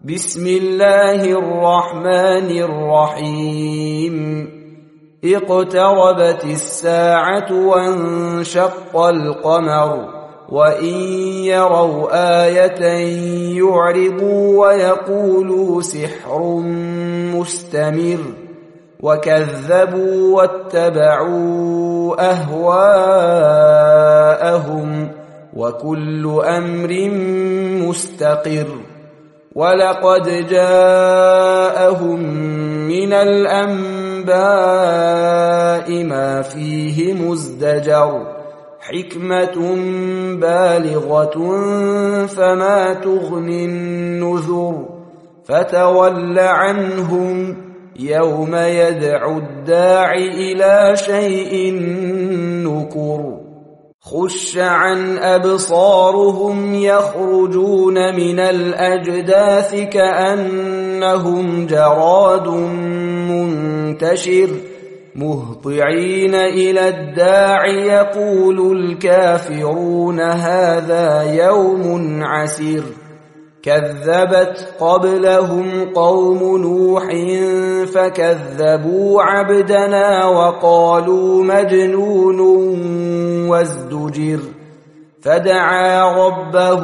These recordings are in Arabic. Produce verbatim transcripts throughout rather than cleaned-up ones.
بسم الله الرحمن الرحيم اقتربت الساعة وانشق القمر وإن يروا آية يعرضوا ويقولوا سحر مستمر وكذبوا واتبعوا أهواءهم وكل أمر مستقر ولقد جاءهم من الأنباء ما فيه مزدجر حكمة بالغة فما تغني النذر فتول عنهم يوم يدعو الداع إلى شيء نكر خش عن أبصارهم يخرجون من الأجداث كأنهم جراد منتشر مهطعين إلى الداع يقول الكافرون هذا يوم عسير كذبت قبلهم قوم نوح فكذبوا عبدنا وقالوا مجنون وازدجر فدعا ربه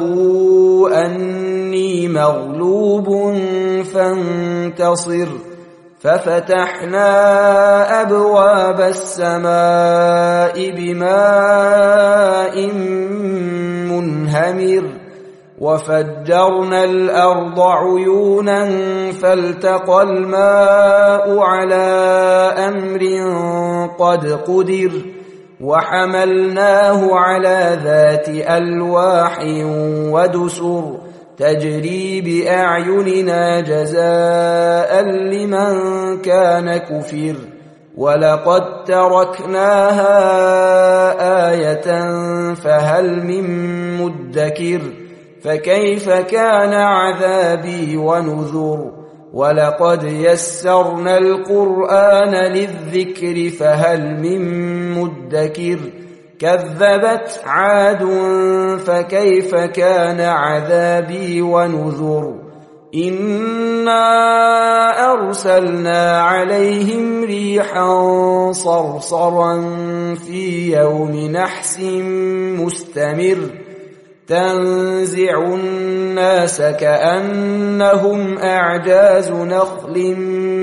أني مغلوب فانتصر ففتحنا أبواب السماء بماء منهمر وفجرنا الأرض عيونا فالتقى الماء على أمر قد قدر وحملناه على ذات ألواح ودسر تجري بأعيننا جزاء لمن كان كفر ولقد تركناها آية فهل من مدكر فكيف كان عذابي ونذر ولقد يسرنا القرآن للذكر فهل من مدكر كذبت عاد فكيف كان عذابي ونذر إنا أرسلنا عليهم ريحا صرصرا في يوم نحس مستمر تنزع الناس كأنهم أعجاز نخل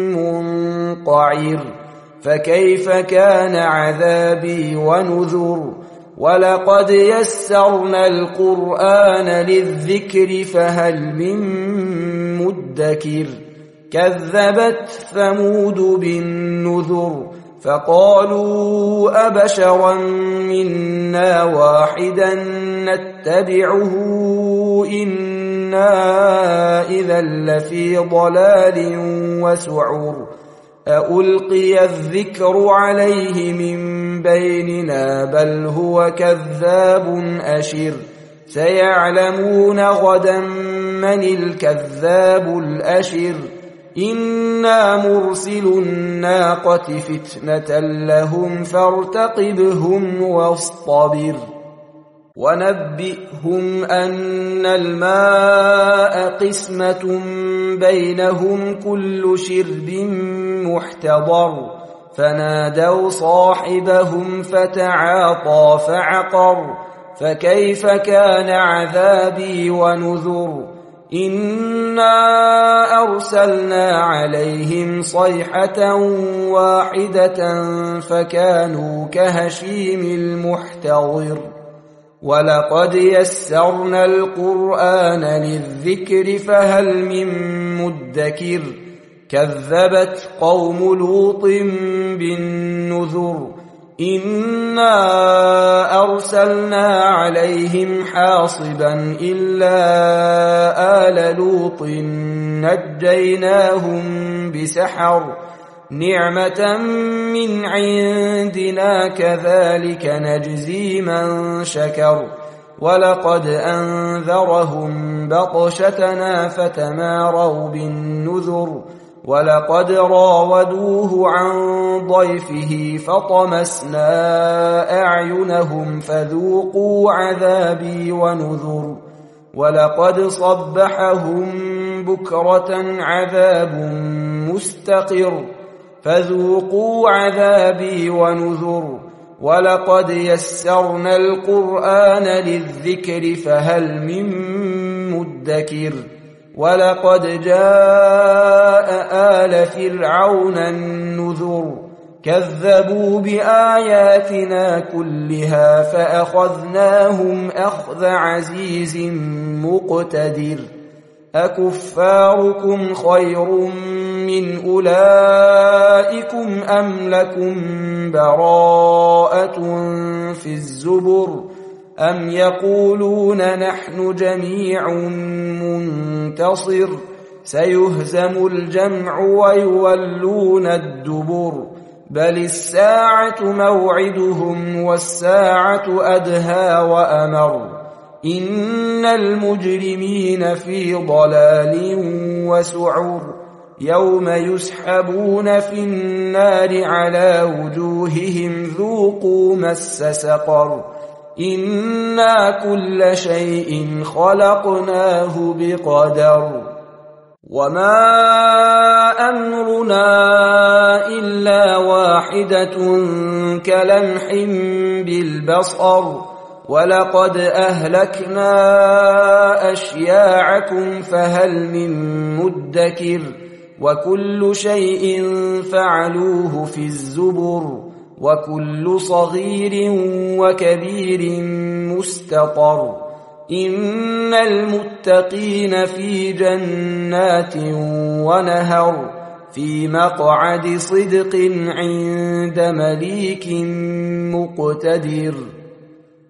منقعر فكيف كان عذابي ونذر ولقد يسرنا القرآن للذكر فهل من مدكر كذبت ثمود بالنذر فقالوا أبشرا منا واحدا نتبعه إنا إذا لفي ضلال وسعر ألقي الذكر عليه من بيننا بل هو كذاب أشر سيعلمون غدا من الكذاب الأشر إنا مرسل الناقة فتنة لهم فارتقبهم واصطبر ونبئهم أن الماء قسمة بينهم كل شرب محتضر فنادوا صاحبهم فتعاطى فعقر فكيف كان عذابي ونذر إنا أرسلنا عليهم صيحة واحدة فكانوا كهشيم المحتضر ولقد يسرنا القرآن للذكر فهل من مدكر كذبت قوم لوط بالنذر إنا أرسلنا عليهم حاصبا إلا آل لوط نجيناهم بسحر نعمة من عندنا كذلك نجزي من شكر ولقد أنذرهم بطشتنا فتماروا بالنذر ولقد راودوه عن ضيفه فطمسنا أعينهم فذوقوا عذابي ونذر ولقد صبحهم بكرة عذاب مستقر فذوقوا عذابي ونذر ولقد يسرنا القرآن للذكر فهل من مدكر ولقد جاء آل فرعون النذر كذبوا بآياتنا كلها فأخذناهم أخذ عزيز مقتدر أكفاركم خير من أولئكم أم لكم براءة في الزبر أم يقولون نحن جميع منتصر سيهزم الجمع ويولون الدبر بل الساعة موعدهم والساعة أدهى وأمر إن المجرمين في ضلال وسعر يوم يسحبون في النار على وجوههم ذوقوا مس سقر إنا كل شيء خلقناه بقدر وما أمرنا إلا واحدة كلمح بالبصر ولقد أهلكنا أشياعكم فهل من مدكر وكل شيء فعلوه في الزبر وكل صغير وكبير مستطر إن المتقين في جنات ونهر في مقعد صدق عند مليك مقتدر.